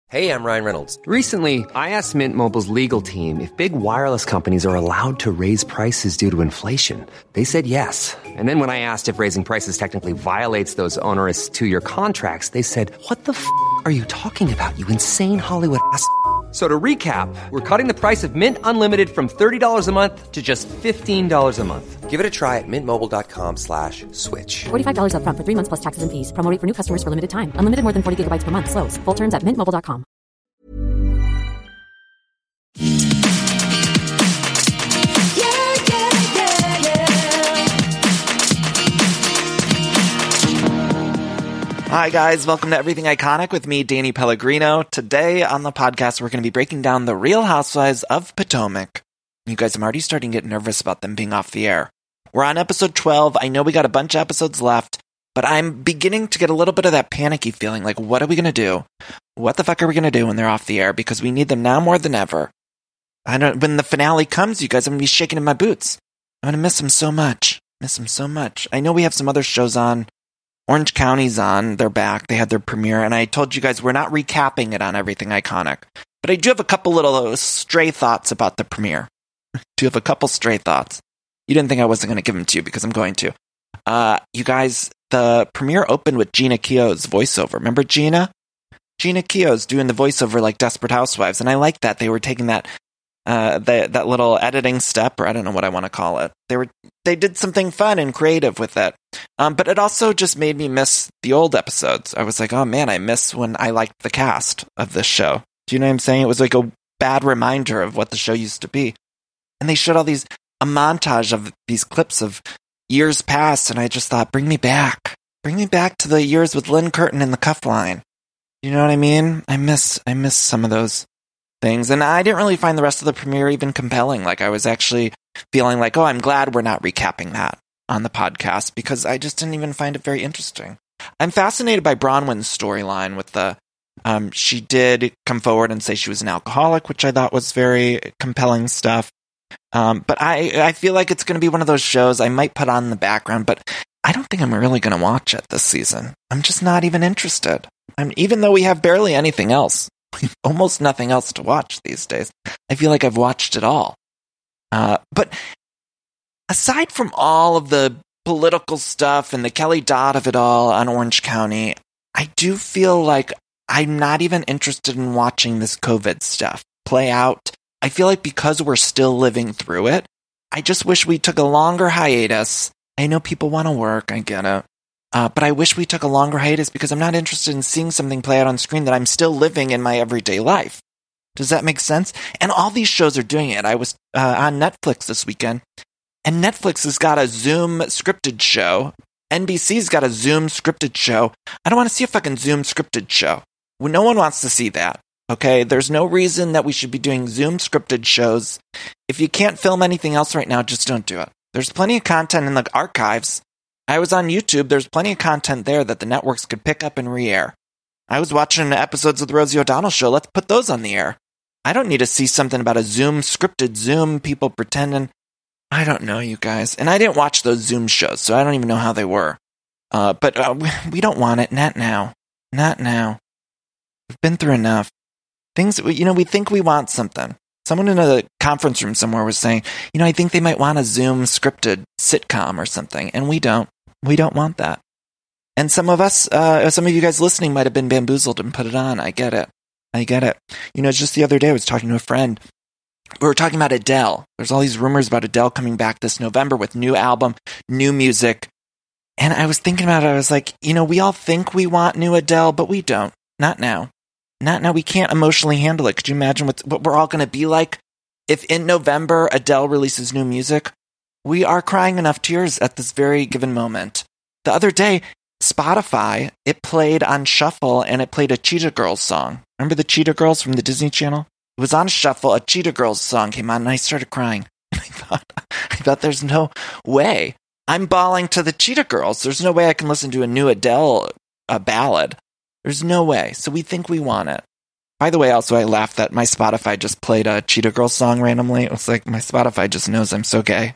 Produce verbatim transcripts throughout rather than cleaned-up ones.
Hey, I'm Ryan Reynolds. Recently, I asked Mint Mobile's legal team if big wireless companies are allowed to raise prices due to inflation. They said yes. And then when I asked if raising prices technically violates those onerous two-year contracts, they said, what the f*** are you talking about, you insane Hollywood ass f- So to recap, we're cutting the price of Mint Unlimited from thirty dollars a month to just fifteen dollars a month. Give it a try at mintmobile.com slash switch. forty-five dollars up front for three months plus taxes and fees. Promo rate for new customers for limited time. Unlimited more than forty gigabytes per month. Slows full terms at mint mobile dot com. Hi guys, welcome to Everything Iconic with me, Danny Pellegrino. Today on the podcast, we're going to be breaking down the Real Housewives of Potomac. You guys, I'm already starting to get nervous about them being off the air. We're on episode twelve. I know we got a bunch of episodes left, but I'm beginning to get a little bit of that panicky feeling. Like, what are we going to do? What the fuck are we going to do when they're off the air? Because we need them now more than ever. I don't. When the finale comes, you guys, I'm going to be shaking in my boots. I'm going to miss them so much. Miss them so much. I know we have some other shows on. Orange County's on. They're back. They had their premiere. And I told you guys we're not recapping it on Everything Iconic. But I do have a couple little stray thoughts about the premiere. I do have a couple stray thoughts. You didn't think I wasn't going to give them to you because I'm going to. Uh, you guys, the premiere opened with Gina Keogh's voiceover. Remember Gina? Gina Keogh's doing the voiceover like Desperate Housewives. And I like that. They were taking that uh, the, that little editing step, or I don't know what I want to call it. They were they did something fun and creative with it. Um, but it also just made me miss the old episodes. I was like, oh man, I miss when I liked the cast of this show. Do you know what I'm saying? It was like a bad reminder of what the show used to be. And they showed all these, a montage of these clips of years past, and I just thought, bring me back. Bring me back to the years with Lynn Curtin in the cuff line. You know what I mean? I miss, I miss some of those things. And I didn't really find the rest of the premiere even compelling. Like, I was actually feeling like, oh, I'm glad we're not recapping that on the podcast, because I just didn't even find it very interesting. I'm fascinated by Bronwyn's storyline with the, um, she did come forward and say she was an alcoholic, which I thought was very compelling stuff. Um, but I, I feel like it's going to be one of those shows I might put on in the background, but I don't think I'm really going to watch it this season. I'm just not even interested. I'm, even though we have barely anything else, almost nothing else to watch these days, I feel like I've watched it all. Uh, but aside from all of the political stuff and the Kelly Dodd of it all on Orange County, I do feel like I'm not even interested in watching this COVID stuff play out. I feel like because we're still living through it, I just wish we took a longer hiatus. I know people want to work, I get it. Uh, but I wish we took a longer hiatus because I'm not interested in seeing something play out on screen that I'm still living in my everyday life. Does that make sense? And all these shows are doing it. I was uh, on Netflix this weekend, and Netflix has got a Zoom scripted show. N B C's got a Zoom scripted show. I don't want to see a fucking Zoom scripted show. No one wants to see that. Okay, there's no reason that we should be doing Zoom scripted shows. If you can't film anything else right now, just don't do it. There's plenty of content in the archives. I was on YouTube. There's plenty of content there that the networks could pick up and re-air. I was watching episodes of The Rosie O'Donnell Show. Let's put those on the air. I don't need to see something about a Zoom scripted Zoom, people pretending. I don't know, you guys. And I didn't watch those Zoom shows, so I don't even know how they were. Uh, but uh, we don't want it. Not now. Not now. We've been through enough. Things, you know, we think we want something. Someone in a conference room somewhere was saying, you know, I think they might want a Zoom scripted sitcom or something, and we don't. We don't want that. And some of us, uh, some of you guys listening might have been bamboozled and put it on. I get it. I get it. You know, just the other day I was talking to a friend. We were talking about Adele. There's all these rumors about Adele coming back this November with new album, new music. And I was thinking about it. I was like, you know, we all think we want new Adele, but we don't. Not now. Not now. We can't emotionally handle it. Could you imagine what, what we're all going to be like if in November Adele releases new music? We are crying enough tears at this very given moment. The other day, Spotify, it played on Shuffle and it played a Cheetah Girls song. Remember the Cheetah Girls from the Disney Channel? It was on Shuffle, a Cheetah Girls song came on and I started crying. I thought, I thought there's no way. I'm bawling to the Cheetah Girls. There's no way I can listen to a new Adele uh, ballad. There's no way. So we think we want it. By the way, also, I laughed that my Spotify just played a Cheetah Girls song randomly. It was like, my Spotify just knows I'm so gay.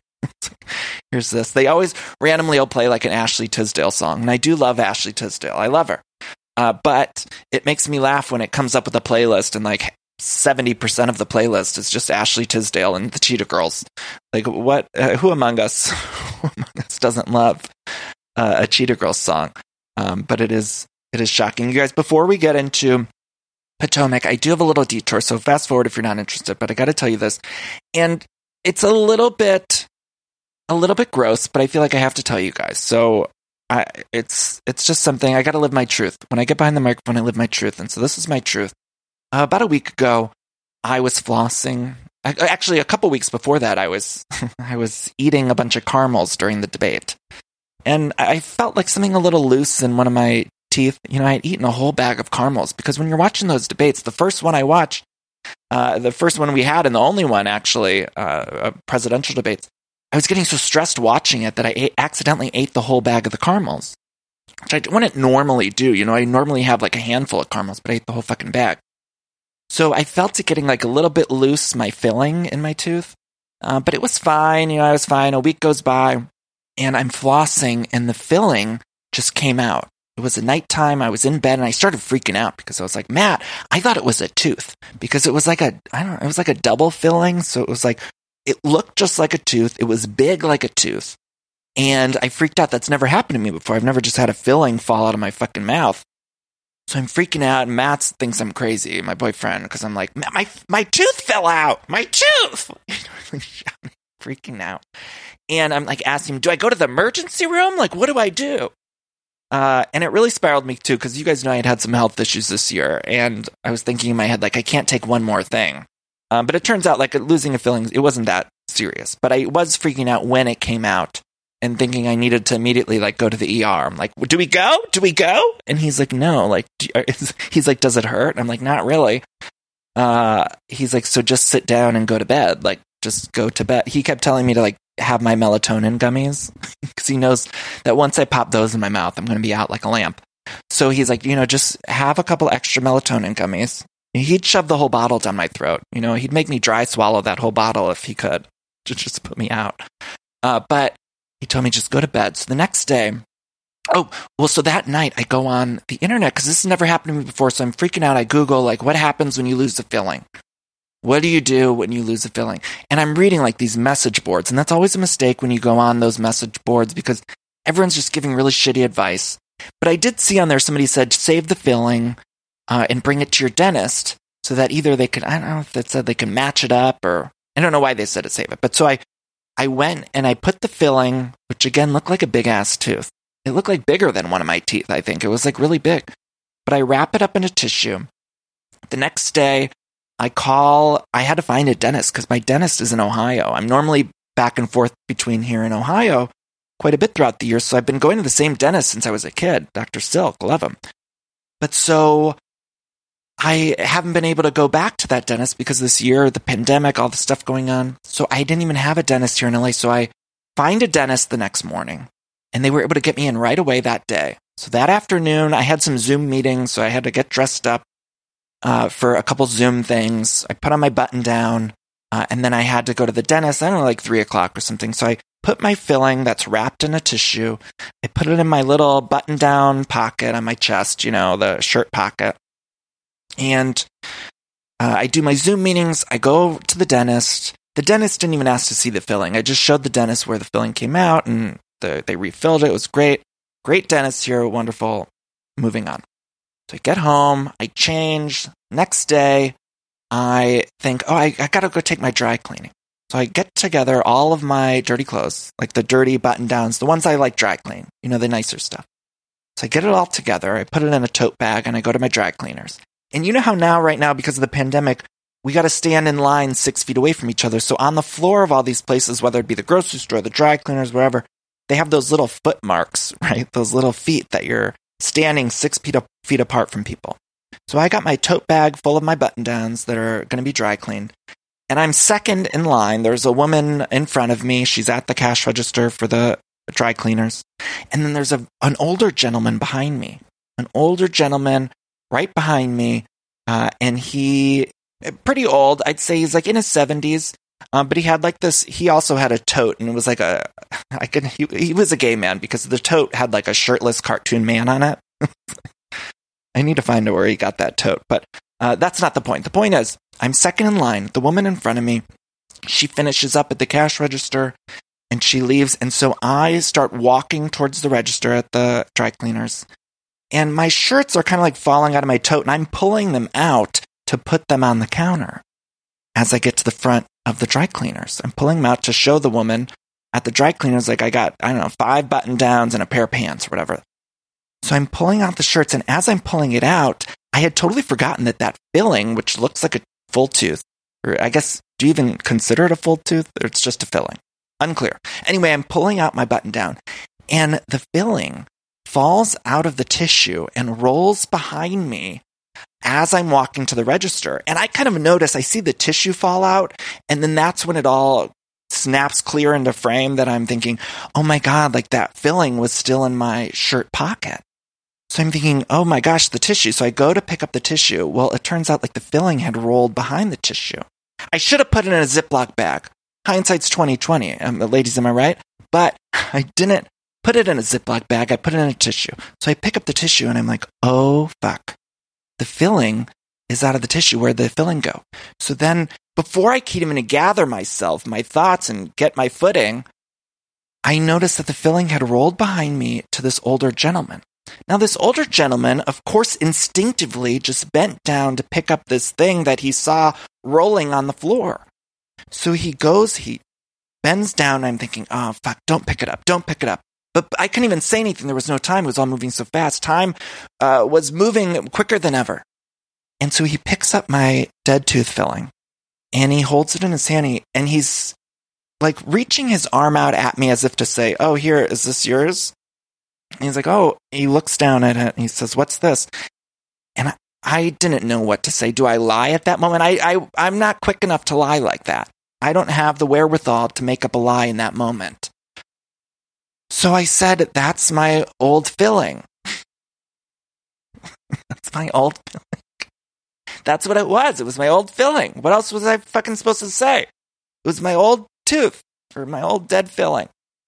Here's this. They always randomly will play like an Ashley Tisdale song. And I do love Ashley Tisdale. I love her. Uh, but it makes me laugh when it comes up with a playlist and like seventy percent of the playlist is just Ashley Tisdale and the Cheetah Girls. Like what, uh, who among us, who among us doesn't love uh, a Cheetah Girls song? Um, but it is, it is shocking. You guys, before we get into Potomac, I do have a little detour. So fast forward if you're not interested, but I got to tell you this. And it's a little bit, a little bit gross, but I feel like I have to tell you guys. So I, it's it's just something, I got to live my truth. When I get behind the microphone, I live my truth. And so this is my truth. Uh, about a week ago, I was flossing. I, actually, a couple weeks before that, I was I was eating a bunch of caramels during the debate. And I felt like something a little loose in one of my teeth. You know, I had eaten a whole bag of caramels because when you're watching those debates, the first one I watched, uh, the first one we had and the only one actually, uh, presidential debates, I was getting so stressed watching it that I ate, accidentally ate the whole bag of the caramels, which I wouldn't normally do. You know, I normally have like a handful of caramels, but I ate the whole fucking bag. So I felt it getting like a little bit loose, my filling in my tooth, uh, but it was fine. You know, I was fine. A week goes by and I'm flossing and the filling just came out. It was a nighttime. I was in bed and I started freaking out because I was like, Matt, I thought it was a tooth because it was like a, I don't know, it was like a double filling. So it was like, it looked just like a tooth. It was big like a tooth. And I freaked out. That's never happened to me before. I've never just had a filling fall out of my fucking mouth. So I'm freaking out. And Matt thinks I'm crazy, my boyfriend, because I'm like, my my tooth fell out. My tooth. Freaking out. And I'm like asking him, do I go to the emergency room? Like, what do I do? Uh, and it really spiraled me too, because you guys know I had had some health issues this year. And I was thinking in my head, like, I can't take one more thing. Um, but it turns out, like, losing a filling, it wasn't that serious. But I was freaking out when it came out and thinking I needed to immediately, like, go to the E R. I'm like, do we go? Do we go? And he's like, no. Like, do you, he's like, does it hurt? And I'm like, not really. Uh, he's like, so just sit down and go to bed. Like, just go to bed. He kept telling me to, like, have my melatonin gummies because he knows that once I pop those in my mouth, I'm going to be out like a lamp. So he's like, you know, just have a couple extra melatonin gummies. He'd shove the whole bottle down my throat. You know, he'd make me dry swallow that whole bottle if he could to just put me out. Uh, but he told me just go to bed. So the next day, oh, well, so that night I go on the internet because this has never happened to me before. So I'm freaking out. I Google, like, what happens when you lose the filling? What do you do when you lose the filling? And I'm reading like these message boards. And that's always a mistake when you go on those message boards because everyone's just giving really shitty advice. But I did see on there somebody said, save the filling. Uh, and bring it to your dentist so that either they could, I don't know if they said they can match it up or, I don't know why they said to save it. But so I, I went and I put the filling, which again looked like a big ass tooth. It looked like bigger than one of my teeth, I think. It was like really big. But I wrap it up in a tissue. The next day, I call, I had to find a dentist because my dentist is in Ohio. I'm normally back and forth between here and Ohio quite a bit throughout the year. So I've been going to the same dentist since I was a kid, Doctor Silk, love him. But so I haven't been able to go back to that dentist because this year, the pandemic, all the stuff going on. So I didn't even have a dentist here in L A. So I find a dentist the next morning and they were able to get me in right away that day. So that afternoon, I had some Zoom meetings. So I had to get dressed up uh, for a couple Zoom things. I put on my button down uh, and then I had to go to the dentist. I don't know, like three o'clock or something. So I put my filling that's wrapped in a tissue. I put it in my little button down pocket on my chest, you know, the shirt pocket. And uh, I do my Zoom meetings. I go to the dentist. The dentist didn't even ask to see the filling. I just showed the dentist where the filling came out and the, they refilled it. It was great. Great dentist here. Wonderful. Moving on. So I get home. I change. Next day, I think, oh, I, I got to go take my dry cleaning. So I get together all of my dirty clothes, like the dirty button downs, the ones I like dry clean, you know, the nicer stuff. So I get it all together. I put it in a tote bag and I go to my dry cleaners. And you know how now, right now, because of the pandemic, we got to stand in line six feet away from each other. So on the floor of all these places, whether it be the grocery store, the dry cleaners, wherever, they have those little foot marks, right? Those little feet that you're standing six feet, up, feet apart from people. So I got my tote bag full of my button downs that are going to be dry cleaned. And I'm second in line. There's a woman in front of me. She's at the cash register for the dry cleaners. And then there's a an older gentleman behind me. An older gentleman right behind me, uh, and he, pretty old, I'd say he's like in his seventies, um, but he had like this, he also had a tote, and it was like a, I could, he, he was a gay man, because the tote had like a shirtless cartoon man on it. I need to find out where he got that tote, but uh, that's not the point. The point is, I'm second in line. The woman in front of me, she finishes up at the cash register and she leaves. And so I start walking towards the register at the dry cleaners. And my shirts are kind of like falling out of my tote, and I'm pulling them out to put them on the counter as I get to the front of the dry cleaners. I'm pulling them out to show the woman at the dry cleaners, like I got, I don't know, five button downs and a pair of pants or whatever. So I'm pulling out the shirts, and as I'm pulling it out, I had totally forgotten that that filling, which looks like a full tooth, or I guess, do you even consider it a full tooth, or it's just a filling? Unclear. Anyway, I'm pulling out my button down, and the filling falls out of the tissue and rolls behind me as I'm walking to the register. And I kind of notice, I see the tissue fall out, and then that's when it all snaps clear into frame that I'm thinking, oh my God, like that filling was still in my shirt pocket. So I'm thinking, oh my gosh, the tissue. So I go to pick up the tissue. Well, it turns out like the filling had rolled behind the tissue. I should have put it in a Ziploc bag. Hindsight's twenty twenty. Um, ladies, am I right? But I didn't put it in a Ziploc bag. I put it in a tissue. So I pick up the tissue and I'm like, oh fuck. The filling is out of the tissue. Where'd the filling go? So then before I can even gather myself, my thoughts, and get my footing, I noticed that the filling had rolled behind me to this older gentleman. Now, this older gentleman, of course, instinctively just bent down to pick up this thing that he saw rolling on the floor. So he goes, he bends down, and I'm thinking, oh, fuck, don't pick it up, don't pick it up. But I couldn't even say anything. There was no time. It was all moving so fast. Time uh, was moving quicker than ever. And so he picks up my dead tooth filling, and he holds it in his hand, and he's like reaching his arm out at me as if to say, oh, here, is this yours? And he's like, oh, he looks down at it and he says, what's this? And I, I didn't know what to say. Do I lie at that moment? I, I, I'm not quick enough to lie like that. I don't have the wherewithal to make up a lie in that moment. So I said, that's my old filling. That's my old filling. That's what it was. It was my old filling. What else was I fucking supposed to say? It was my old tooth, or my old dead filling.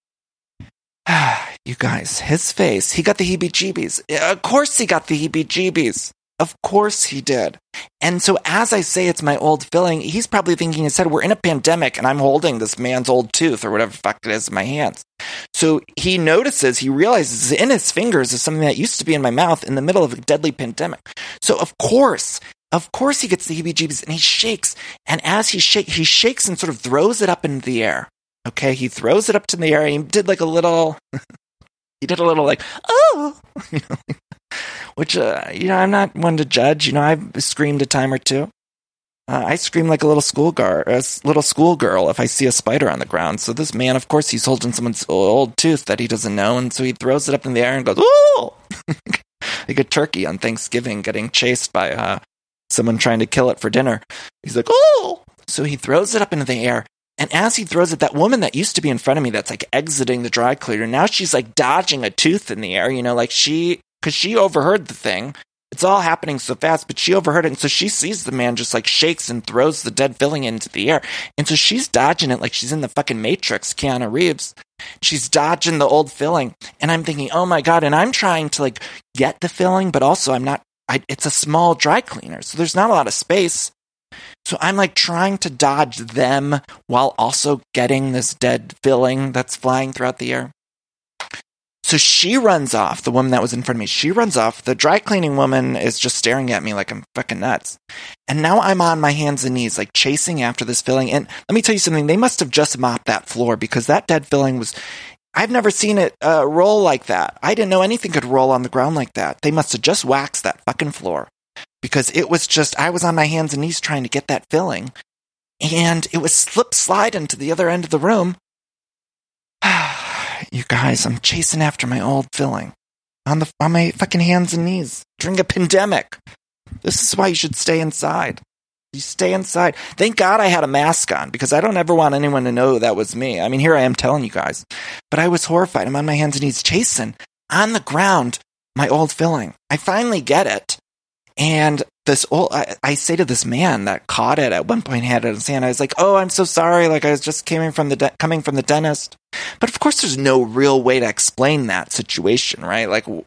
You guys, his face, he got the heebie-jeebies. Of course he got the heebie-jeebies. Of course he did. And so as I say it's my old filling, he's probably thinking in his head, we're in a pandemic and I'm holding this man's old tooth or whatever the fuck it is in my hands. So he notices, he realizes in his fingers is something that used to be in my mouth in the middle of a deadly pandemic. So of course, of course he gets the heebie-jeebies and he shakes. And as he shakes, he shakes and sort of throws it up into the air. Okay, he throws it up to the air. He did like a little, he did a little like, oh, you know, which, uh, you know, I'm not one to judge. You know, I've screamed a time or two. Uh, I scream like a little schoolgirl, a little schoolgirl if I see a spider on the ground. So this man, of course, he's holding someone's old tooth that he doesn't know, and so he throws it up in the air and goes, oh, like a turkey on Thanksgiving getting chased by uh, someone trying to kill it for dinner. He's like, oh, so he throws it up into the air. And as he throws it, that woman that used to be in front of me that's like exiting the dry cleaner, now she's like dodging a tooth in the air, you know, like she, because she overheard the thing. It's all happening so fast, but she overheard it. And so she sees the man just like shakes and throws the dead filling into the air. And so she's dodging it like she's in the fucking Matrix, Keanu Reeves. She's dodging the old filling. And I'm thinking, oh my God. And I'm trying to like get the filling, but also I'm not, I, it's a small dry cleaner. So there's not a lot of space. So I'm like trying to dodge them while also getting this dead filling that's flying throughout the air. So she runs off, the woman that was in front of me, she runs off. The dry cleaning woman is just staring at me like I'm fucking nuts. And now I'm on my hands and knees, like chasing after this filling. And let me tell you something, they must have just mopped that floor because that dead filling was, I've never seen it uh, roll like that. I didn't know anything could roll on the ground like that. They must have just waxed that fucking floor. Because it was just, I was on my hands and knees trying to get that filling. And it was slip slide into the other end of the room. You guys, I'm chasing after my old filling. On the on my fucking hands and knees. During a pandemic. This is why you should stay inside. You stay inside. Thank God I had a mask on. Because I don't ever want anyone to know that was me. I mean, here I am telling you guys. But I was horrified. I'm on my hands and knees chasing, on the ground, my old filling. I finally get it. And this old, I, I say to this man that caught it at one point, had it in his hand, I was like, oh, I'm so sorry. Like I was just coming from the, de- coming from the dentist. But of course there's no real way to explain that situation, right? Like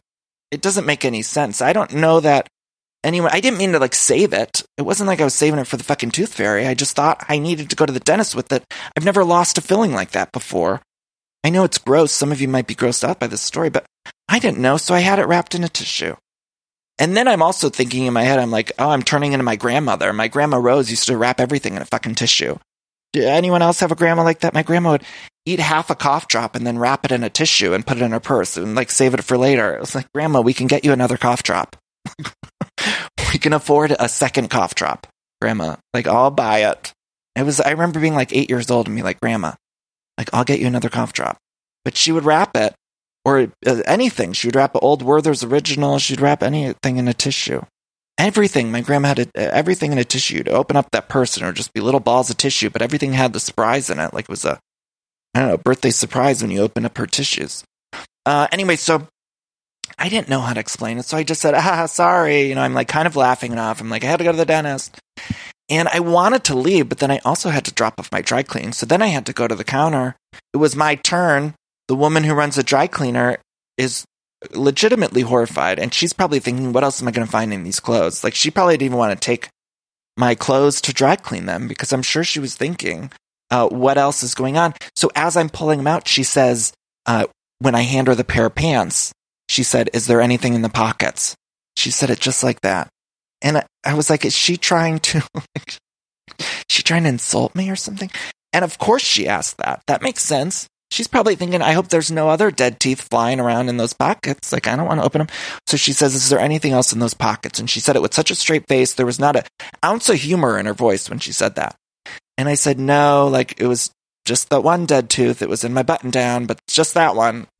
it doesn't make any sense. I don't know that anyone, I didn't mean to like save it. It wasn't like I was saving it for the fucking tooth fairy. I just thought I needed to go to the dentist with it. I've never lost a filling like that before. I know it's gross. Some of you might be grossed out by this story, but I didn't know, so I had it wrapped in a tissue. And then I'm also thinking in my head, I'm like, oh, I'm turning into my grandmother. My grandma Rose used to wrap everything in a fucking tissue. Did anyone else have a grandma like that? My grandma would eat half a cough drop and then wrap it in a tissue and put it in her purse and like save it for later. It was like, Grandma, we can get you another cough drop. We can afford a second cough drop, Grandma. Like, I'll buy it. It was, I remember being like eight years old and be like, Grandma, like, I'll get you another cough drop. But she would wrap it, or uh, anything. She would wrap an Old Werther's Original. She'd wrap anything in a tissue. Everything. My grandma had a, everything in a tissue. To open up that person, or just be little balls of tissue, but everything had the surprise in it. Like it was a, I don't know, birthday surprise when you open up her tissues. Uh, anyway, so I didn't know how to explain it, so I just said, ah, sorry. You know, I'm like kind of laughing it off. I'm like, I had to go to the dentist. And I wanted to leave, but then I also had to drop off my dry cleaning. So then I had to go to the counter. It was my turn. The woman who runs the dry cleaner is legitimately horrified, and she's probably thinking, what else am I going to find in these clothes? Like, she probably didn't even want to take my clothes to dry clean them, because I'm sure she was thinking, uh, what else is going on? So as I'm pulling them out, she says, uh, when I hand her the pair of pants, she said, is there anything in the pockets? She said it just like that. And I, I was like, is she trying to, like, she trying to insult me or something? And of course she asked that. That makes sense. She's probably thinking, I hope there's no other dead teeth flying around in those pockets. Like, I don't want to open them. So she says, is there anything else in those pockets? And she said it with such a straight face. There was not an ounce of humor in her voice when she said that. And I said, no, like, it was just the one dead tooth. It was in my button down, but just that one.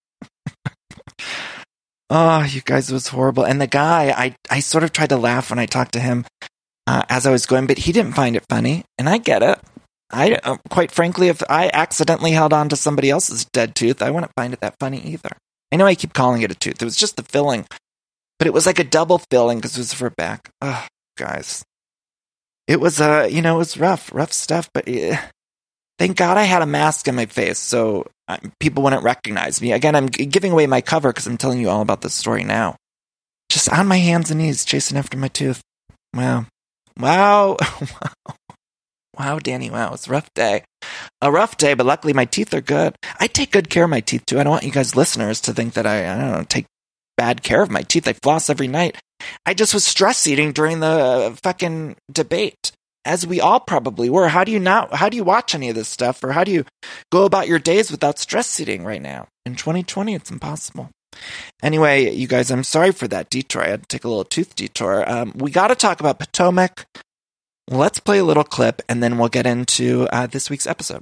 Oh, you guys, it was horrible. And the guy, I, I sort of tried to laugh when I talked to him uh, as I was going, but he didn't find it funny. And I get it. I, uh, quite frankly, if I accidentally held on to somebody else's dead tooth, I wouldn't find it that funny either. I know I keep calling it a tooth. It was just the filling, but it was like a double filling because it was for back. Oh, guys. It was, uh, you know, it was rough, rough stuff, but uh, thank God I had a mask on my face so uh, people wouldn't recognize me. Again, I'm g- giving away my cover because I'm telling you all about this story now. Just on my hands and knees, chasing after my tooth. Wow. Wow. Wow. Wow, Danny, wow, it's a rough day. A rough day, but luckily my teeth are good. I take good care of my teeth, too. I don't want you guys listeners to think that I, I don't know, take bad care of my teeth. I floss every night. I just was stress eating during the fucking debate, as we all probably were. How do you not, how do you watch any of this stuff, or how do you go about your days without stress eating right now? In twenty twenty, it's impossible. Anyway, you guys, I'm sorry for that detour. I had to take a little tooth detour. Um, we got to talk about Potomac. Let's play a little clip, and then we'll get into uh, this week's episode.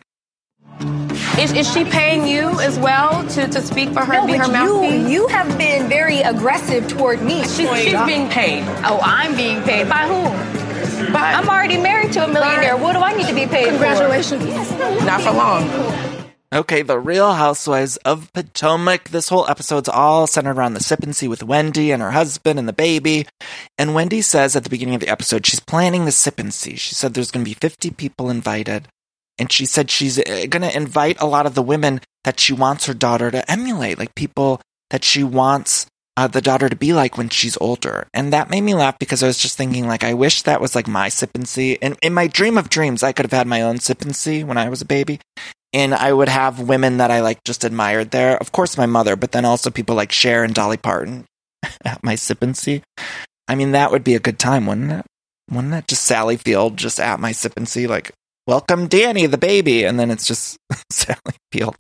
Is, is she paying you as well to, to speak for her no, and be her you, mouthpiece? You have been very aggressive toward me. She's, she's being paid. Oh, I'm being paid. By whom? By, I'm already married to a millionaire. By, what do I need to be paid congratulations. for? Congratulations. Not for long. Okay, the Real Housewives of Potomac. This whole episode's all centered around the sip and see with Wendy and her husband and the baby. And Wendy says at the beginning of the episode, she's planning the sip and see. She said there's going to be fifty people invited. And she said she's going to invite a lot of the women that she wants her daughter to emulate, like people that she wants uh, the daughter to be like when she's older. And that made me laugh because I was just thinking, like, I wish that was like my sip and see. And in my dream of dreams, I could have had my own sip and see when I was a baby. And I would have women that I like just admired there. Of course, my mother, but then also people like Cher and Dolly Parton at my sip and see. I mean, that would be a good time, wouldn't it? Wouldn't it? Just Sally Field just at my sip and see, like, welcome Danny, the baby. And then it's just Sally Field.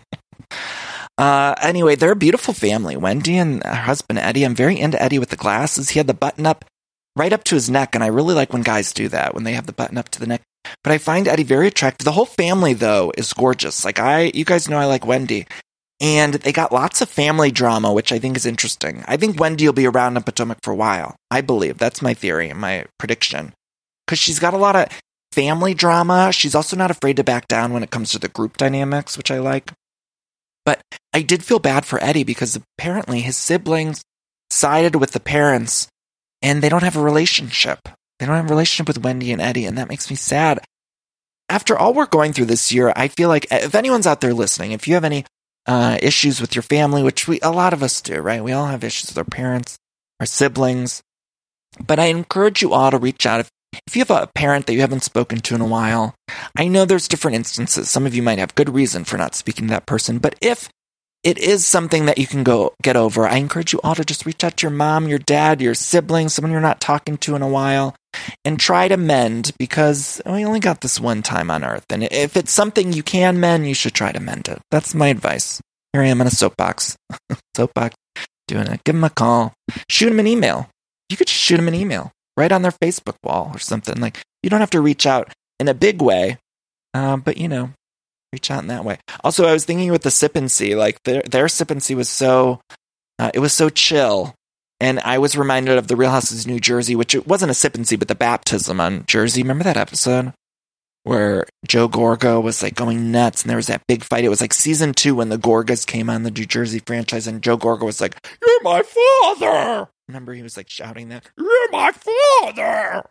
uh, anyway, they're a beautiful family. Wendy and her husband, Eddie. I'm very into Eddie with the glasses. He had the button up right up to his neck. And I really like when guys do that, when they have the button up to the neck. But I find Eddie very attractive. The whole family, though, is gorgeous. Like, I, you guys know I like Wendy. And they got lots of family drama, which I think is interesting. I think Wendy will be around in Potomac for a while. I believe. That's my theory and my prediction. Because she's got a lot of family drama. She's also not afraid to back down when it comes to the group dynamics, which I like. But I did feel bad for Eddie because apparently his siblings sided with the parents and they don't have a relationship. They don't have a relationship with Wendy and Eddie, and that makes me sad. After all we're going through this year, I feel like if anyone's out there listening, if you have any uh, issues with your family, which we a lot of us do, right? We all have issues with our parents, our siblings. But I encourage you all to reach out. If, if you have a parent that you haven't spoken to in a while, I know there's different instances. Some of you might have good reason for not speaking to that person. But if it is something that you can go get over, I encourage you all to just reach out to your mom, your dad, your siblings, someone you're not talking to in a while, and try to mend, because we only got this one time on earth. And if it's something you can mend, you should try to mend it. That's my advice. Here I am on a soapbox. soapbox, doing it. Give them a call. Shoot them an email. You could just shoot them an email right on their Facebook wall or something. Like, you don't have to reach out in a big way, uh, but, you know, reach out in that way. Also, I was thinking with the Sip and See, like their their Sip and See was so, uh, it was so chill. And I was reminded of the Real Houses of New Jersey, which it wasn't a Sip and See, but the baptism on Jersey. Remember that episode where Joe Gorga was like going nuts and there was that big fight? It was like season two when the Gorgas came on the New Jersey franchise and Joe Gorga was like, "You're my father." Remember he was like shouting that, "You're my father."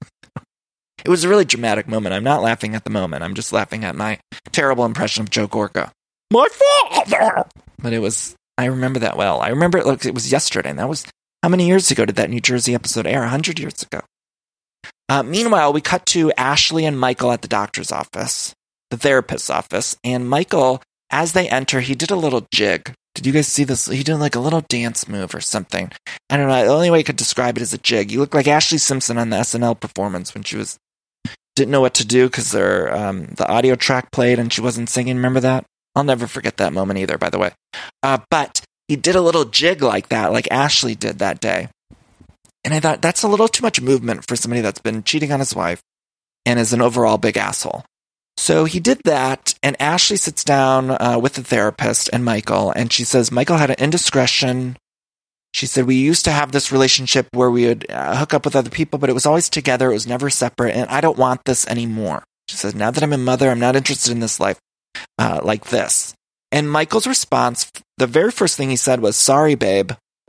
It was a really dramatic moment. I'm not laughing at the moment. I'm just laughing at my terrible impression of Joe Gorga. My father! But it was, I remember that well. I remember it like it was yesterday. And that was, how many years ago did that New Jersey episode air? one hundred years ago. Uh, meanwhile, we cut to Ashley and Michael at the doctor's office, the therapist's office. And Michael, as they enter, he did a little jig. Did you guys see this? He did like a little dance move or something. I don't know. The only way I could describe it is a jig. You look like Ashley Simpson on the S N L performance when she was didn't know what to do because their um, the audio track played and she wasn't singing. Remember that? I'll never forget that moment either, by the way. Uh, but he did a little jig like that, like Ashley did that day. And I thought, that's a little too much movement for somebody that's been cheating on his wife and is an overall big asshole. So he did that, and Ashley sits down uh, with the therapist and Michael, and she says, Michael had an indiscretion. She said, we used to have this relationship where we would uh, hook up with other people, but it was always together. It was never separate, and I don't want this anymore. She says, now that I'm a mother, I'm not interested in this life uh, like this. And Michael's response, the very first thing he said was, sorry, babe.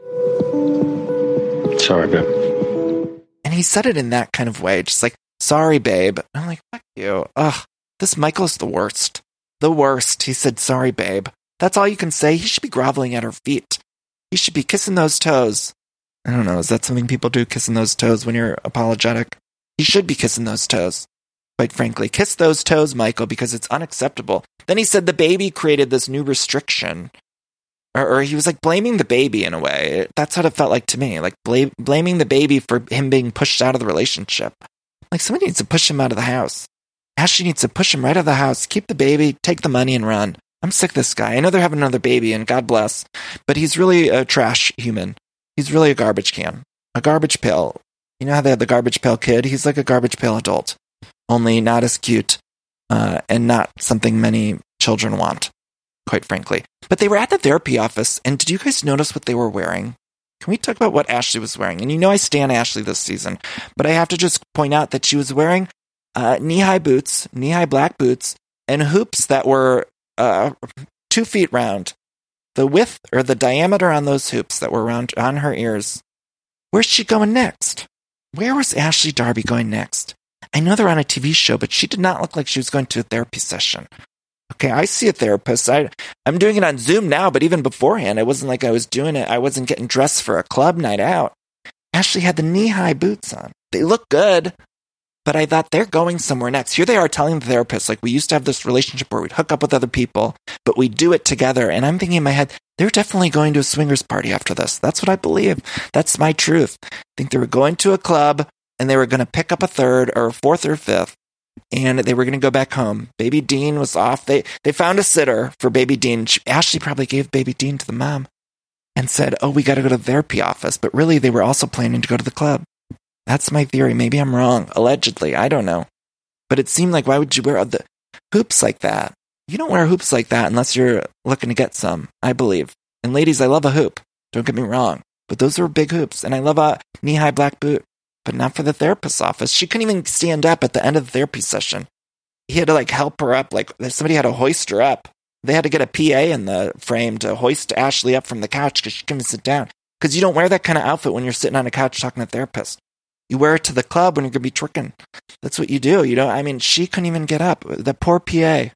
Sorry, babe. And he said it in that kind of way, just like, sorry, babe. And I'm like, fuck you. Ugh, this Michael's the worst. The worst. He said, sorry, babe. That's all you can say? He should be groveling at her feet. He should be kissing those toes. I don't know. Is that something people do, kissing those toes when you're apologetic? He should be kissing those toes. Quite frankly, kiss those toes, Michael, because it's unacceptable. Then he said the baby created this new restriction. Or, or he was like blaming the baby in a way. That's what it felt like to me. Like bl- blaming the baby for him being pushed out of the relationship. Like somebody needs to push him out of the house. Ashley needs to push him right out of the house. Keep the baby, take the money and run. I'm sick of this guy. I know they're having another baby, and God bless, but he's really a trash human. He's really a garbage can. A garbage pail. You know how they have the garbage pail kid? He's like a garbage pail adult, only not as cute, uh, and not something many children want, quite frankly. But they were at the therapy office, and did you guys notice what they were wearing? Can we talk about what Ashley was wearing? And you know I stan Ashley this season, but I have to just point out that she was wearing uh, knee-high boots, knee-high black boots, and hoops that were Uh, two feet round. The width or the diameter on those hoops that were around on her ears. Where's she going next? Where was Ashley Darby going next? I know they're on a T V show, but she did not look like she was going to a therapy session. Okay, I see a therapist. I, I'm doing it on Zoom now, but even beforehand, it wasn't like I was doing it. I wasn't getting dressed for a club night out. Ashley had the knee-high boots on. They look good. But I thought they're going somewhere next. Here they are telling the therapist, like, we used to have this relationship where we'd hook up with other people, but we do it together. And I'm thinking in my head, they're definitely going to a swingers party after this. That's what I believe. That's my truth. I think they were going to a club and they were going to pick up a third or a fourth or fifth and they were going to go back home. Baby Dean was off. They, they found a sitter for Baby Dean. She, Ashley probably gave Baby Dean to the mom and said, oh, we got to go to the therapy office. But really, they were also planning to go to the club. That's my theory. Maybe I'm wrong. Allegedly. I don't know. But it seemed like, why would you wear the hoops like that? You don't wear hoops like that unless you're looking to get some, I believe. And ladies, I love a hoop. Don't get me wrong. But those are big hoops. And I love a knee-high black boot. But not for the therapist's office. She couldn't even stand up at the end of the therapy session. He had to like help her up. Like somebody had to hoist her up. They had to get a P A in the frame to hoist Ashley up from the couch because she couldn't sit down. Because you don't wear that kind of outfit when you're sitting on a couch talking to a therapist. You wear it to the club when you're going to be twerking. That's what you do. You know, I mean, she couldn't even get up. The poor P A.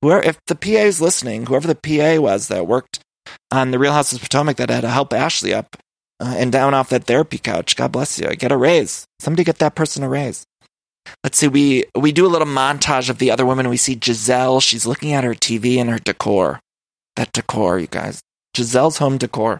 whoever, if the P A is listening, whoever the P A was that worked on the Real House of Potomac that had to help Ashley up uh, and down off that therapy couch, God bless you. Get a raise. Somebody get that person a raise. Let's see, we, we do a little montage of the other women. We see Giselle. She's looking at her T V and her decor. That decor, you guys. Giselle's home decor.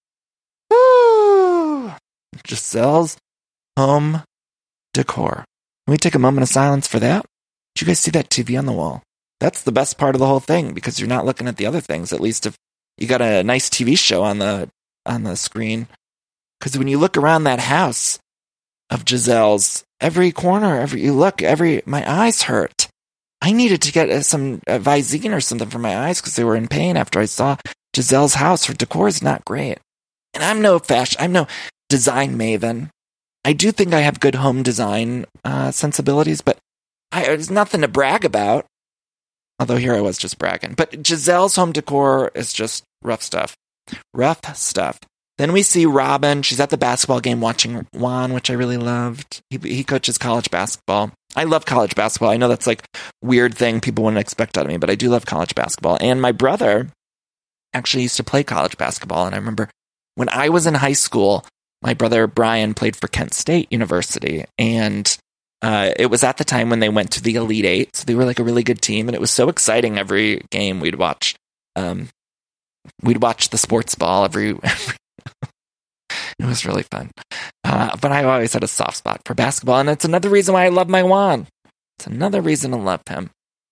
Woo! Giselle's home decor. Can we take a moment of silence for that? Did you guys see that T V on the wall? That's the best part of the whole thing because you're not looking at the other things. At least if you got a nice T V show on the on the screen. Because when you look around that house of Giselle's, every corner, every you look, every my eyes hurt. I needed to get uh, some uh, Visine or something for my eyes because they were in pain after I saw Giselle's house. Her decor is not great, and I'm no fashion, I'm no design maven. I do think I have good home design uh, sensibilities, but I, there's nothing to brag about. Although here I was just bragging. But Giselle's home decor is just rough stuff. Rough stuff. Then we see Robin. She's at the basketball game watching Juan, which I really loved. He, he coaches college basketball. I love college basketball. I know that's like a weird thing people wouldn't expect out of me, but I do love college basketball. And my brother actually used to play college basketball. And I remember when I was in high school, my brother Brian played for Kent State University. And uh, it was at the time when they went to the Elite Eight. So they were like a really good team. And it was so exciting every game we'd watch. Um, we'd watch the sports ball every... every It was really fun. Uh, but I always had a soft spot for basketball, and it's another reason why I love my Juan. It's another reason to love him.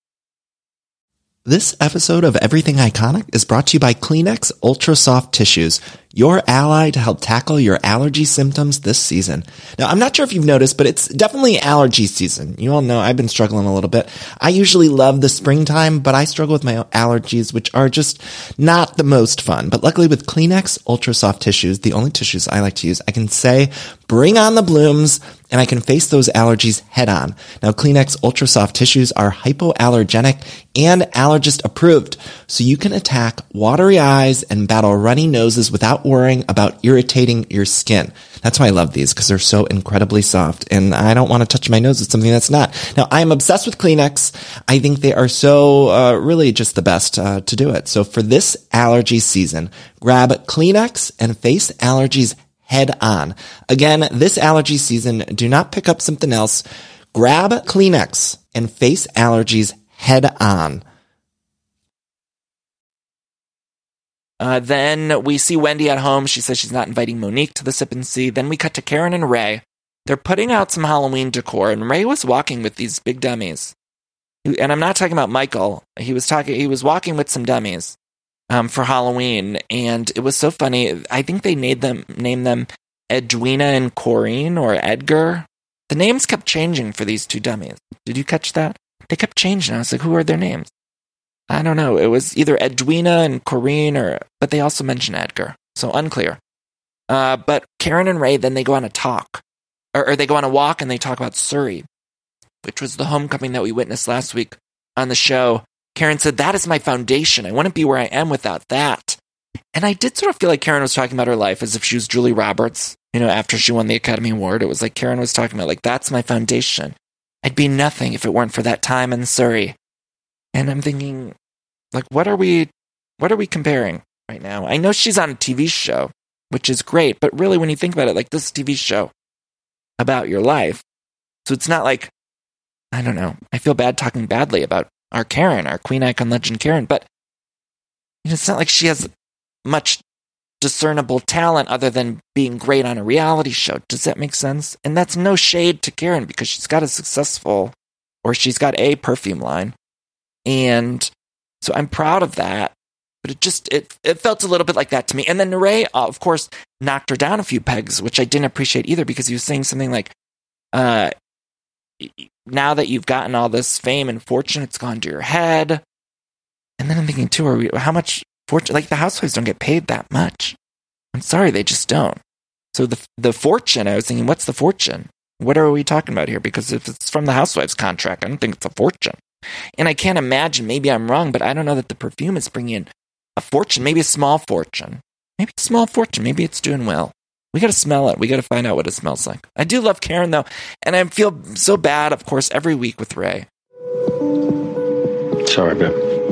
This episode of Everything Iconic is brought to you by Kleenex Ultra Soft Tissues, your ally to help tackle your allergy symptoms this season. Now, I'm not sure if you've noticed, but it's definitely allergy season. You all know I've been struggling a little bit. I usually love the springtime, but I struggle with my allergies, which are just not the most fun. But luckily with Kleenex Ultra Soft Tissues, the only tissues I like to use, I can say, bring on the blooms, and I can face those allergies head on. Now, Kleenex Ultra Soft Tissues are hypoallergenic and allergist approved, so you can attack watery eyes and battle runny noses without worrying about irritating your skin. That's why I love these, because they're so incredibly soft, and I don't want to touch my nose with something that's not. Now, I am obsessed with Kleenex. I think they are so uh, really just the best uh, to do it. So for this allergy season, grab Kleenex and face allergies head on. Again, this allergy season, do not pick up something else. Grab Kleenex and face allergies head on. Uh, then we see Wendy at home. She says she's not inviting Monique to the sip and see. Then we cut to Karen and Ray. They're putting out some Halloween decor, and Ray was walking with these big dummies. And I'm not talking about Michael. He was talking. He was walking with some dummies um, for Halloween, and it was so funny. I think they named them named them Edwina and Corinne or Edgar. The names kept changing for these two dummies. Did you catch that? They kept changing. I was like, who are their names? I don't know. It was either Edwina and Corinne, or but they also mentioned Edgar, so unclear. Uh, but Karen and Ray, then they go on a talk, or, or they go on a walk, and they talk about Surrey, which was the homecoming that we witnessed last week on the show. Karen said, "That is my foundation. I wouldn't be where I am without that." And I did sort of feel like Karen was talking about her life as if she was Julie Roberts. You know, after she won the Academy Award, it was like Karen was talking about, like, that's my foundation. I'd be nothing if it weren't for that time in Surrey. And I'm thinking, like, what are we, what are we comparing right now? I know she's on a T V show, which is great, but really when you think about it, like, this is a T V show about your life. So it's not like, I don't know, I feel bad talking badly about our Karen, our Queen Icon Legend Karen, but you know, it's not like she has much discernible talent other than being great on a reality show. Does that make sense? And that's no shade to Karen because she's got a successful, or she's got a perfume line. And so I'm proud of that, but it just, it, it felt a little bit like that to me. And then Ray, uh, of course, knocked her down a few pegs, which I didn't appreciate either, because he was saying something like, uh, now that you've gotten all this fame and fortune, it's gone to your head. And then I'm thinking too, are we, how much fortune, like the housewives don't get paid that much. I'm sorry, they just don't. So the the fortune, I was thinking, what's the fortune? What are we talking about here? Because if it's from the housewives contract, I don't think it's a fortune. And I can't imagine, maybe I'm wrong, but I don't know that the perfume is bringing in a fortune, maybe a small fortune. Maybe a small fortune, maybe it's doing well. We got to smell it. We got to find out what it smells like. I do love Karen, though, and I feel so bad, of course, every week with Ray. Sorry, babe.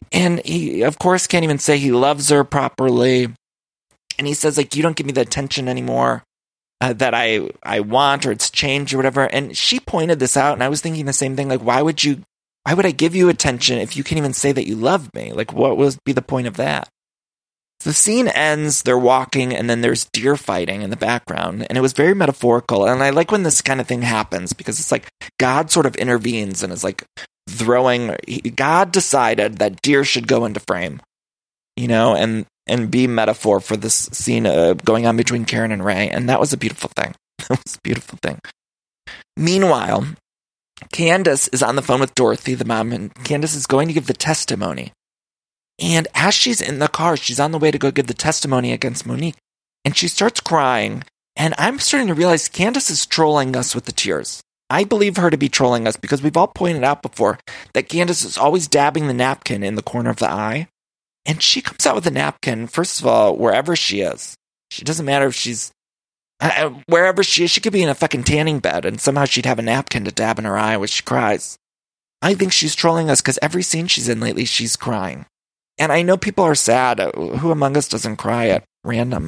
And he, of course, can't even say he loves her properly. And he says, like, you don't give me the attention anymore uh, that I, I want, or it's changed or whatever. And she pointed this out, and I was thinking the same thing. Like, why would you, why would I give you attention if you can't even say that you love me? Like, what would be the point of that? The scene ends, they're walking, and then there's deer fighting in the background. And it was very metaphorical. And I like when this kind of thing happens, because it's like God sort of intervenes and is like throwing, God decided that deer should go into frame, you know, and, and be metaphor for this scene uh, going on between Karen and Ray. And that was a beautiful thing. That was a beautiful thing. Meanwhile, Candace is on the phone with Dorothy, the mom, and Candace is going to give the testimony. And as she's in the car, she's on the way to go give the testimony against Monique, and she starts crying. And I'm starting to realize Candace is trolling us with the tears. I believe her to be trolling us because we've all pointed out before that Candace is always dabbing the napkin in the corner of the eye. And she comes out with a napkin, first of all, wherever she is. It doesn't matter if she's, uh, wherever she is, she could be in a fucking tanning bed, and somehow she'd have a napkin to dab in her eye when she cries. I think she's trolling us because every scene she's in lately, she's crying. And I know people are sad. Who among us doesn't cry at random?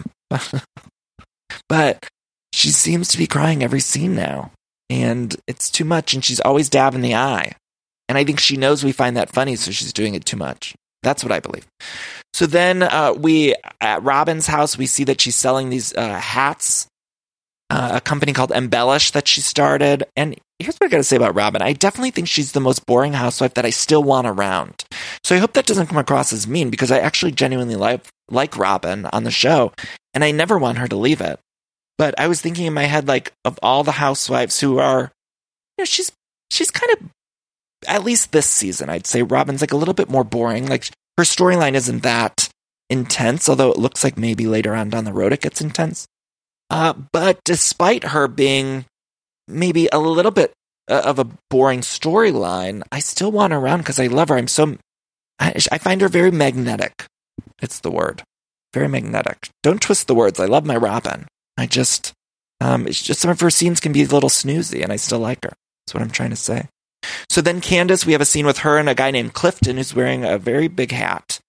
But she seems to be crying every scene now. And it's too much, and she's always dabbing the eye. And I think she knows we find that funny, so she's doing it too much. That's what I believe. So then uh, we, at Robin's house, we see that she's selling these uh, hats, uh, a company called Embellish that she started. And here's what I got to say about Robin. I definitely think she's the most boring housewife that I still want around. So I hope that doesn't come across as mean, because I actually genuinely like, like Robin on the show, and I never want her to leave it. But I was thinking in my head, like, of all the housewives who are, you know, she's she's kind of, at least this season, I'd say Robin's like a little bit more boring. Like, her storyline isn't that intense, although it looks like maybe later on down the road it gets intense. Uh, but despite her being maybe a little bit uh, of a boring storyline, I still want her around because I love her. I'm so, I, I find her very magnetic. It's the word. Very magnetic. Don't twist the words. I love my Robin. I just, um, it's just some of her scenes can be a little snoozy, and I still like her. That's what I'm trying to say. So then Candace, we have a scene with her and a guy named Clifton who's wearing a very big hat.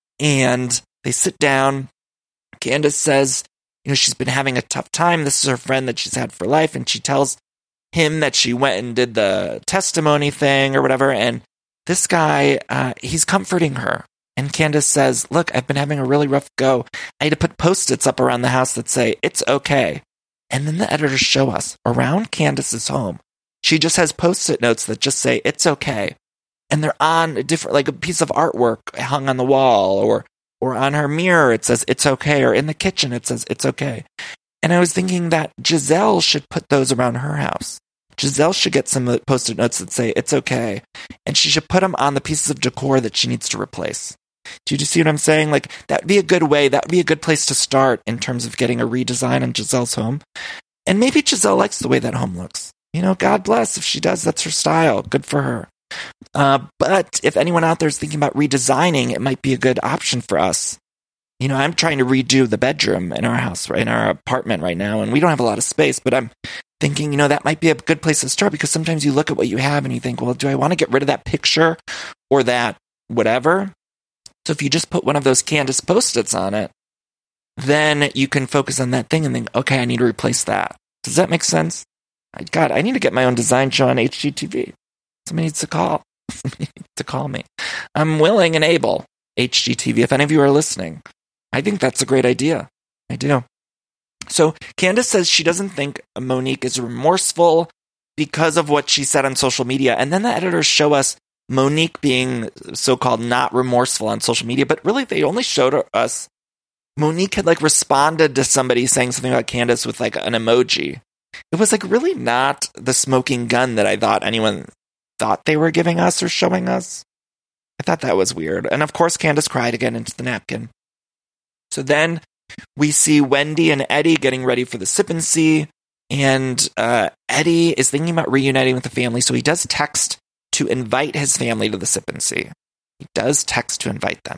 And they sit down. Candace says, you know, she's been having a tough time. This is her friend that she's had for life. And she tells him that she went and did the testimony thing or whatever. And this guy, uh, he's comforting her. And Candace says, look, I've been having a really rough go. I had to put Post-its up around the house that say, it's okay. And then the editors show us around Candace's home, she just has Post-it notes that just say, it's okay. And they're on a different, like a piece of artwork hung on the wall, or or on her mirror, it says, it's okay. Or in the kitchen, it says, it's okay. And I was thinking that Giselle should put those around her house. Giselle should get some Post-it notes that say, it's okay. And she should put them on the pieces of decor that she needs to replace. Do you see what I'm saying? Like, that would be a good way. That would be a good place to start in terms of getting a redesign on Giselle's home. And maybe Giselle likes the way that home looks. You know, God bless if she does. That's her style. Good for her. Uh, but if anyone out there is thinking about redesigning, it might be a good option for us. You know, I'm trying to redo the bedroom in our house, right, in our apartment right now, and we don't have a lot of space, but I'm thinking, you know, that might be a good place to start, because sometimes you look at what you have and you think, well, do I want to get rid of that picture or that whatever? So if you just put one of those Candace Post-its on it, then you can focus on that thing and think, okay, I need to replace that. Does that make sense? God, I need to get my own design show on H G T V. Somebody needs to call. Somebody needs to call me. I'm willing and able, H G T V, if any of you are listening. I think that's a great idea. I do. So Candace says she doesn't think Monique is remorseful because of what she said on social media. And then the editors show us Monique being so-called not remorseful on social media, but really they only showed us Monique had like responded to somebody saying something about Candace with like an emoji. It was like really not the smoking gun that I thought anyone thought they were giving us or showing us. I thought that was weird. And of course, Candace cried again into the napkin. So then we see Wendy and Eddie getting ready for the sip and see, and uh, Eddie is thinking about reuniting with the family, so he does text to invite his family to the sip and see. He does text to invite them.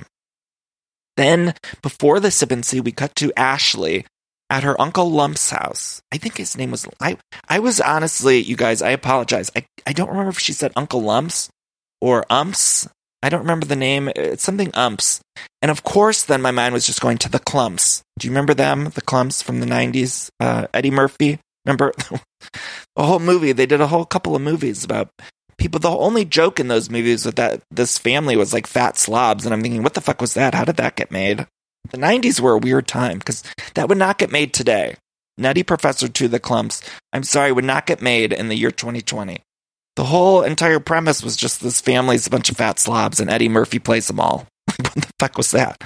Then, before the sip and see, we cut to Ashley at her Uncle Lump's house. I think his name was... I, I was honestly, you guys, I apologize. I, I don't remember if she said Uncle Lump's or Umps. I don't remember the name. It's something umps. And of course, then my mind was just going to the Klumps. Do you remember them? The Klumps from the nineties? Uh, Eddie Murphy. Remember a whole movie? They did a whole couple of movies about people. The only joke in those movies was that this family was like fat slobs. And I'm thinking, what the fuck was that? How did that get made? The nineties were a weird time because that would not get made today. Nutty Professor to the Klumps, I'm sorry, would not get made in the year twenty twenty. The whole entire premise was just this family's a bunch of fat slobs and Eddie Murphy plays them all. What the fuck was that?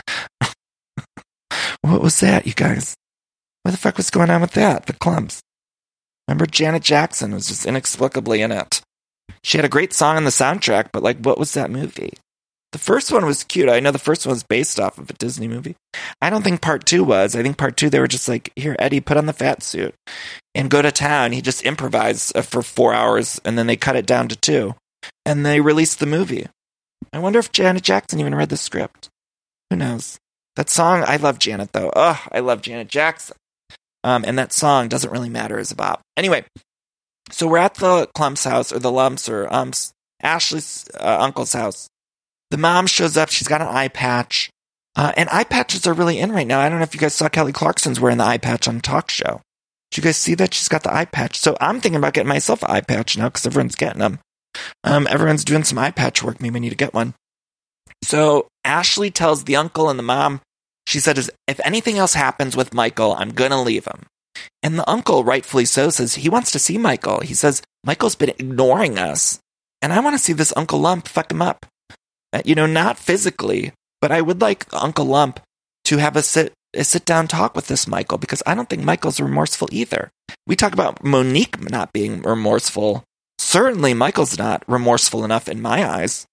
What was that, you guys? What the fuck was going on with that? The Klumps. Remember Janet Jackson was just inexplicably in it. She had a great song on the soundtrack, but like, what was that movie? The first one was cute. I know the first one was based off of a Disney movie. I don't think part two was. I think part two, they were just like, here, Eddie, put on the fat suit and go to town. He just improvised for four hours, and then they cut it down to two. And they released the movie. I wonder if Janet Jackson even read the script. Who knows? That song, I love Janet, though. Ugh, I love Janet Jackson. Um, and that song doesn't really matter as a bop. Anyway, so we're at the Klumps house, or the Lumps, or Umps, Ashley's uh, uncle's house. The mom shows up. She's got an eye patch. Uh, and eye patches are really in right now. I don't know if you guys saw Kelly Clarkson's wearing the eye patch on Talk Show. Did you guys see that? She's got the eye patch. So I'm thinking about getting myself an eye patch now because everyone's getting them. Um, everyone's doing some eye patch work. Maybe I need to get one. So Ashley tells the uncle and the mom, she said, if anything else happens with Michael, I'm going to leave him. And the uncle, rightfully so, says he wants to see Michael. He says, Michael's been ignoring us. And I want to see this Uncle Lump fuck him up. You know, not physically, but I would like Uncle Lump to have a sit a sit down talk with this Michael, because I don't think Michael's remorseful either. We talk about Monique not being remorseful. Certainly Michael's not remorseful enough in my eyes.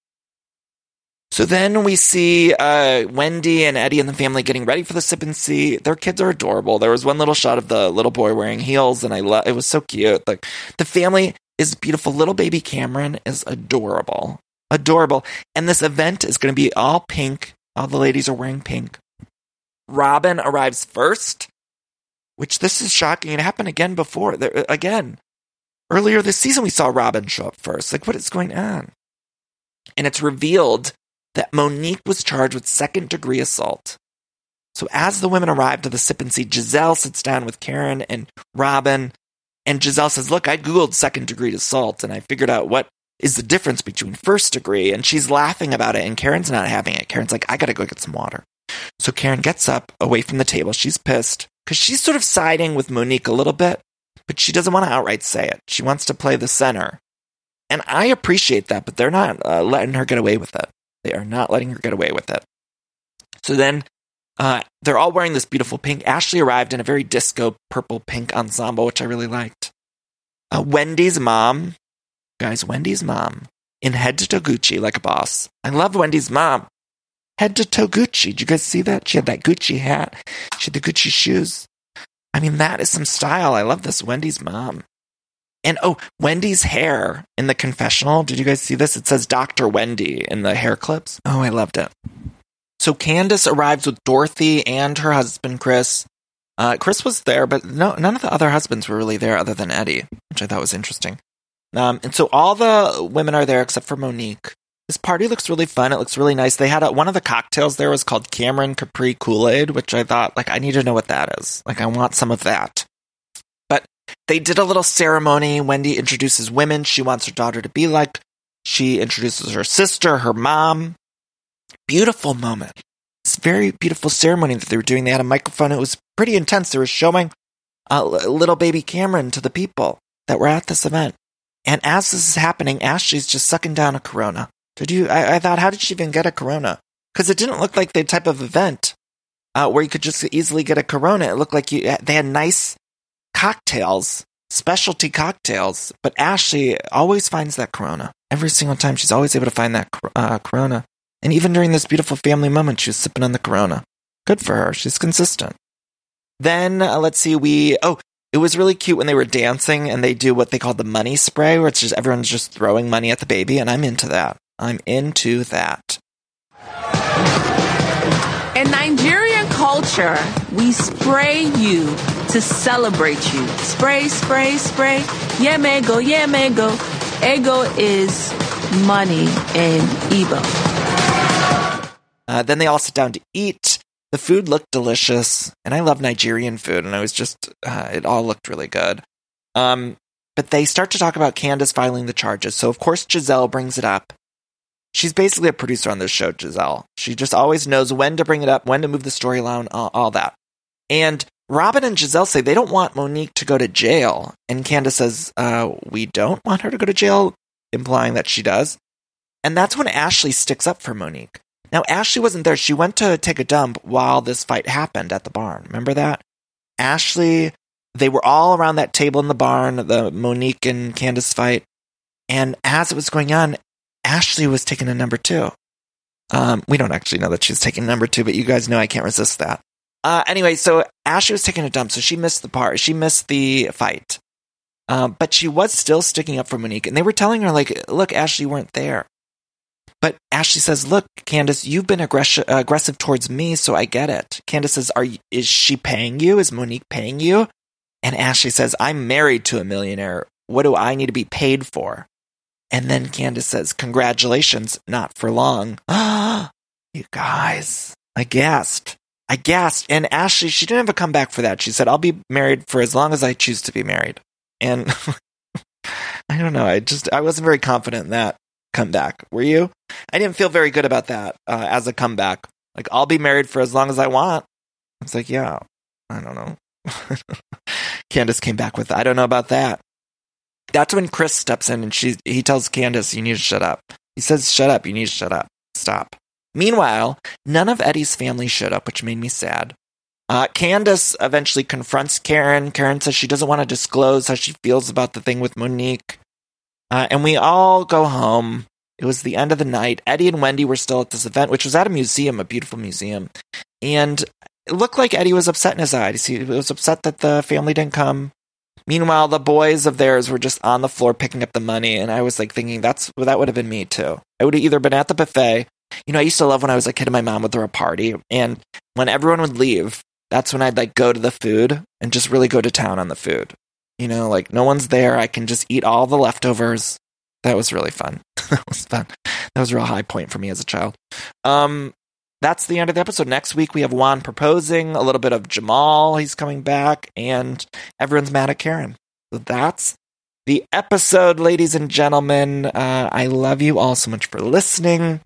So then we see uh, Wendy and Eddie and the family getting ready for the sip and see. Their kids are adorable. There was one little shot of the little boy wearing heels, and I love it. Was so cute. Like, the family is beautiful. Little baby Cameron is adorable. Adorable. And this event is going to be all pink. All the ladies are wearing pink. Robin arrives first, which this is shocking. It happened again before. There, again, earlier this season, we saw Robin show up first. Like, what is going on? And it's revealed that Monique was charged with second degree assault. So as the women arrive to the sip and see, Giselle sits down with Karen and Robin. And Giselle says, look, I Googled second degree assault and I figured out what is the difference between first degree. And she's laughing about it, and Karen's not having it. Karen's like, I gotta go get some water. So Karen gets up away from the table. She's pissed because she's sort of siding with Monique a little bit, but she doesn't want to outright say it. She wants to play the center. And I appreciate that, but they're not uh, letting her get away with it. They are not letting her get away with it. So then uh, they're all wearing this beautiful pink. Ashley arrived in a very disco purple pink ensemble, which I really liked. Uh, Wendy's mom, guys, Wendy's mom, in head to toe Gucci like a boss. I love Wendy's mom. Head to toe Gucci. Did you guys see that? She had that Gucci hat. She had the Gucci shoes. I mean, that is some style. I love this Wendy's mom. And oh, Wendy's hair in the confessional. Did you guys see this? It says Doctor Wendy in the hair clips. Oh, I loved it. So Candace arrives with Dorothy and her husband, Chris. Uh, Chris was there, but no, none of the other husbands were really there other than Eddie, which I thought was interesting. Um, and so all the women are there except for Monique. This party looks really fun. It looks really nice. They had a, one of the cocktails there was called Cameron Capri Kool-Aid, which I thought, like, I need to know what that is. Like, I want some of that. But they did a little ceremony. Wendy introduces women she wants her daughter to be like. She introduces her sister, her mom. Beautiful moment. It's a very beautiful ceremony that they were doing. They had a microphone. It was pretty intense. They were showing uh, little baby Cameron to the people that were at this event. And as this is happening, Ashley's just sucking down a Corona. Did you? I, I thought, how did she even get a Corona? Because it didn't look like the type of event uh, where you could just easily get a Corona. It looked like you they had nice cocktails, specialty cocktails. But Ashley always finds that Corona. Every single time, she's always able to find that uh, Corona. And even during this beautiful family moment, she was sipping on the Corona. Good for her. She's consistent. Then, uh, let's see, we... Oh, it was really cute when they were dancing and they do what they call the money spray, where it's just everyone's just throwing money at the baby, and I'm into that. I'm into that. In Nigerian culture, we spray you to celebrate you. Spray, spray, spray. Yeah, mango, yeah, mango. Ego is money in Igbo. Uh, then they all sit down to eat. The food looked delicious, and I love Nigerian food, and I was just, uh, it all looked really good. Um, but they start to talk about Candace filing the charges. So, of course, Giselle brings it up. She's basically a producer on this show, Giselle. She just always knows when to bring it up, when to move the storyline, all, all that. And Robin and Giselle say they don't want Monique to go to jail. And Candace says, uh, we don't want her to go to jail, implying that she does. And that's when Ashley sticks up for Monique. Now, Ashley wasn't there. She went to take a dump while this fight happened at the barn. Remember that? Ashley, they were all around that table in the barn, the Monique and Candace fight. And as it was going on, Ashley was taking a number two. Um, we don't actually know that she's taking number two, but you guys know I can't resist that. Uh, anyway, so Ashley was taking a dump, so she missed the part. She missed the fight. Uh, but she was still sticking up for Monique. And they were telling her, like, look, Ashley, you weren't there. But Ashley says, look, Candace, you've been aggress- aggressive towards me, so I get it. Candace says, Are you, is she paying you? Is Monique paying you? And Ashley says, I'm married to a millionaire. What do I need to be paid for? And then Candace says, congratulations, not for long. Ah, you guys, I gasped. I gasped. And Ashley, she didn't have a comeback for that. She said, I'll be married for as long as I choose to be married. And I don't know. I just, I wasn't very confident in that comeback. Were you? I didn't feel very good about that uh, as a comeback. Like, I'll be married for as long as I want. I was like, yeah, I don't know. Candace came back with, I don't know about that. That's when Chris steps in and she he tells Candace, you need to shut up. He says, shut up, you need to shut up. Stop. Meanwhile, none of Eddie's family showed up, which made me sad. Uh, Candace eventually confronts Karen. Karen says she doesn't want to disclose how she feels about the thing with Monique. Uh, and we all go home. It was the end of the night. Eddie and Wendy were still at this event, which was at a museum, a beautiful museum. And it looked like Eddie was upset in his eyes. He was upset that the family didn't come. Meanwhile, the boys of theirs were just on the floor picking up the money. And I was like thinking, that's well, that would have been me too. I would have either been at the buffet. You know, I used to love when I was a kid and my mom would throw a party. And when everyone would leave, that's when I'd like go to the food and just really go to town on the food. You know, like no one's there. I can just eat all the leftovers. That was really fun. That was fun. That was a real high point for me as a child. Um, that's the end of the episode. Next week, we have Juan proposing, a little bit of Jamal. He's coming back, and everyone's mad at Karen. So that's the episode, ladies and gentlemen. Uh, I love you all so much for listening.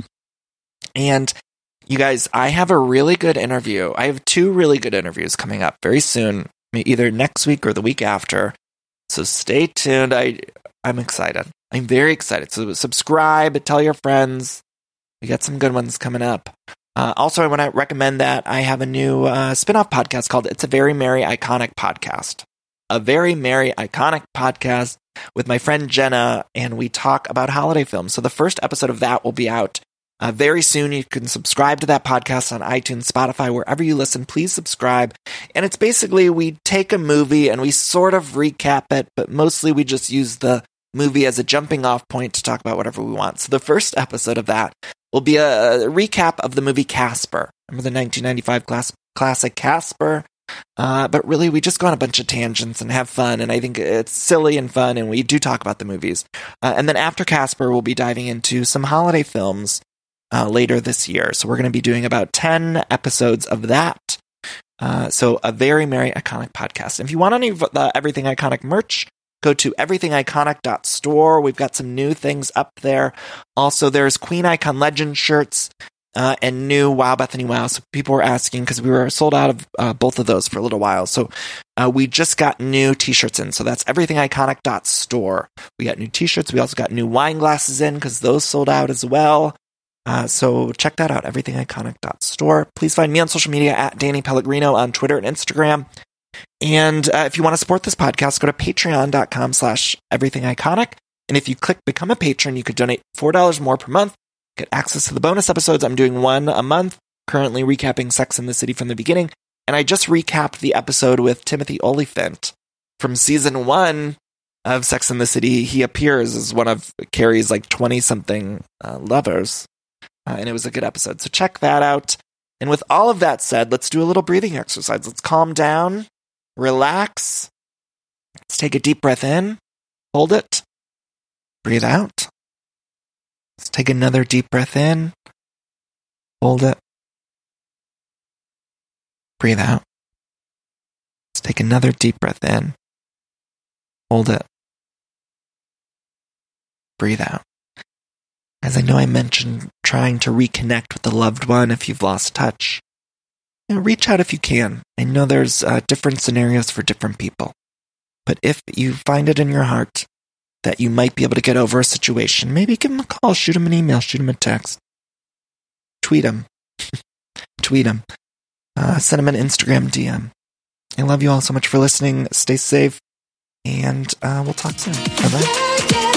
And you guys, I have a really good interview. I have two really good interviews coming up very soon, either next week or the week after. So stay tuned. I, I'm excited. I'm very excited. So subscribe, tell your friends. We got some good ones coming up. Uh, also, I want to recommend that I have a new uh, spin-off podcast called It's a Very Merry Iconic Podcast. A Very Merry Iconic Podcast with my friend Jenna, and we talk about holiday films. So the first episode of that will be out uh, very soon. You can subscribe to that podcast on iTunes, Spotify, wherever you listen. Please subscribe. And it's basically we take a movie and we sort of recap it, but mostly we just use the movie as a jumping off point to talk about whatever we want. So the first episode of that will be a, a recap of the movie Casper. Remember the nineteen ninety-five class, classic Casper? Uh, but really, we just go on a bunch of tangents and have fun, and I think it's silly and fun, and we do talk about the movies. Uh, and then after Casper, we'll be diving into some holiday films uh, later this year. So we're going to be doing about ten episodes of that. Uh, so a Very Merry Iconic Podcast. And if you want any of the Everything Iconic merch, go to everything iconic dot store. We've got some new things up there. Also, there's Queen Icon Legend shirts uh, and new Wow Bethany Wow. So people were asking because we were sold out of uh, both of those for a little while. So uh, we just got new t-shirts in. So that's everything iconic dot store. We got new t-shirts. We also got new wine glasses in because those sold out as well. Uh, so check that out, everything iconic dot store. Please find me on social media at Danny Pellegrino on Twitter and Instagram. And uh, if you want to support this podcast, go to patreon.com slash everythingiconic. And if you click become a patron, you could donate four dollars more per month, get access to the bonus episodes. I'm doing one a month, currently recapping Sex and the City from the beginning. And I just recapped the episode with Timothy Olyphant from season one of Sex and the City. He appears as one of Carrie's like twenty-something uh, lovers. Uh, and it was a good episode. So check that out. And with all of that said, let's do a little breathing exercise. Let's calm down. Relax. Let's take a deep breath in. Hold it. Breathe out. Let's take another deep breath in. Hold it. Breathe out. Let's take another deep breath in. Hold it. Breathe out. As I know I mentioned trying to reconnect with a loved one if you've lost touch, you know, reach out if you can. I know there's uh, different scenarios for different people. But if you find it in your heart that you might be able to get over a situation, maybe give them a call, shoot them an email, shoot them a text. Tweet them. Tweet them. Uh, send them an Instagram D M. I love you all so much for listening. Stay safe, and uh, we'll talk soon. Bye-bye.